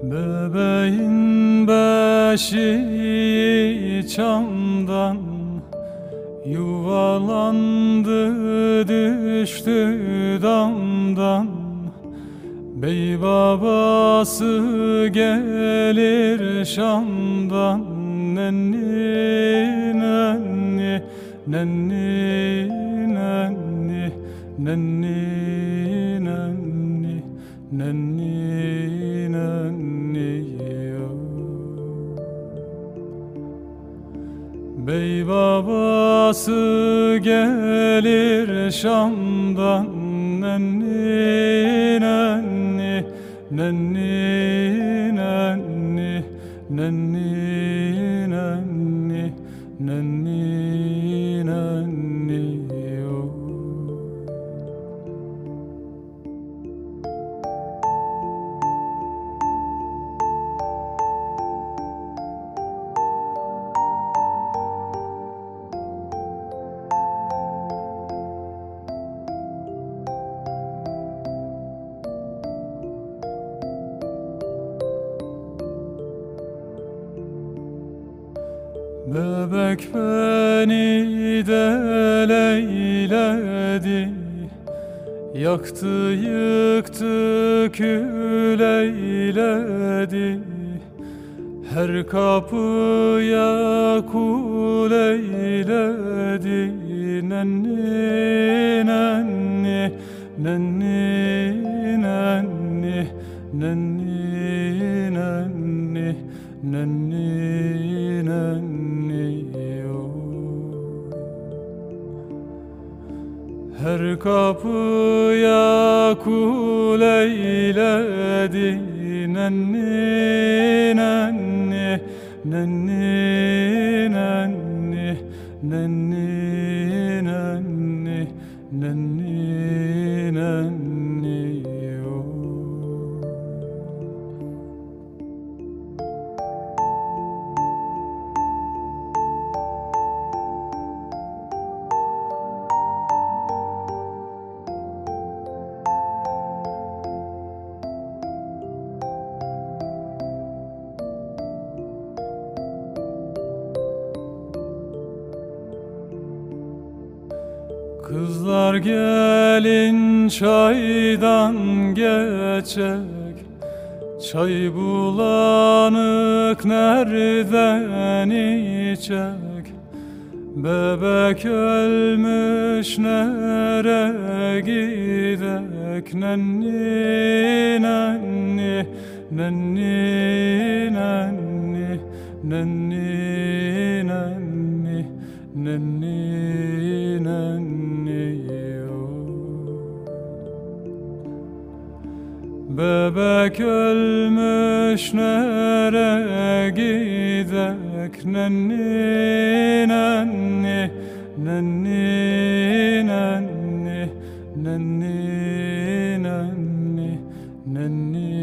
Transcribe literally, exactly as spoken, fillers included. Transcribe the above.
Bebeğin beşiği çamdan yuvalandı, düştü damdan. Bey babası gelir Şam'dan. Nenni nenni nenni nenni nenni nenni nenni nenni yo. Bey babası gelir Şam'dan. Nenni nenni nenni nenni nenni nenni nenni nenni yo. Bebek beni deleyledi, yaktı yıktı kül eyledi. Her kapıya kul eyledi. Nenni nenni nenni nenni nenni nenni nenni nenni yo. Her kapıya kul eyledi. Nenni nenni nenni nenni nenni nenni nenni nenni yo. Kızlar gelin çaydan geçecek, çay bulanık nereden içecek? Bebek ölmüş nereye gidek? Nenni nenni nenni nenni nenni nenni nenni nenni yo. Bebek ölmüş nereye gidek? Nenni nenni nenni nenni nenni nenni nenni